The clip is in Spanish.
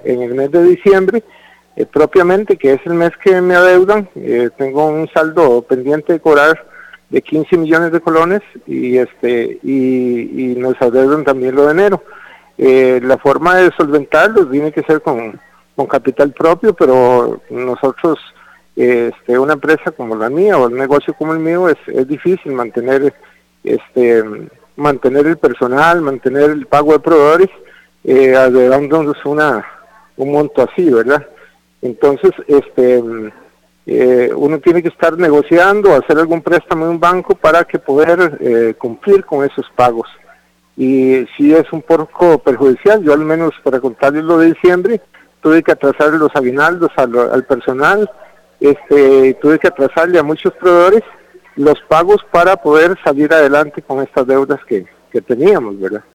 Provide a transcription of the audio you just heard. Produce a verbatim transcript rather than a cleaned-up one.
en el mes de diciembre, eh, propiamente, que es el mes que me adeudan, eh, tengo un saldo pendiente de cobrar de quince millones de colones y este y, y nos adeudan también lo de enero. Eh, la forma de solventarlo tiene que ser con, con capital propio, pero nosotros, eh, este, una empresa como la mía o un negocio como el mío, es, es difícil mantener este mantener el personal, mantener el pago de proveedores, eh, dándonos una un monto así, ¿verdad? Entonces, este eh, uno tiene que estar negociando, hacer algún préstamo en un banco para que poder eh, cumplir con esos pagos. Y sí es un poco perjudicial. Yo, al menos para contarles lo de diciembre, tuve que atrasar los aguinaldos al, al personal, este tuve que atrasarle a muchos proveedores los pagos para poder salir adelante con estas deudas que, que teníamos, ¿verdad?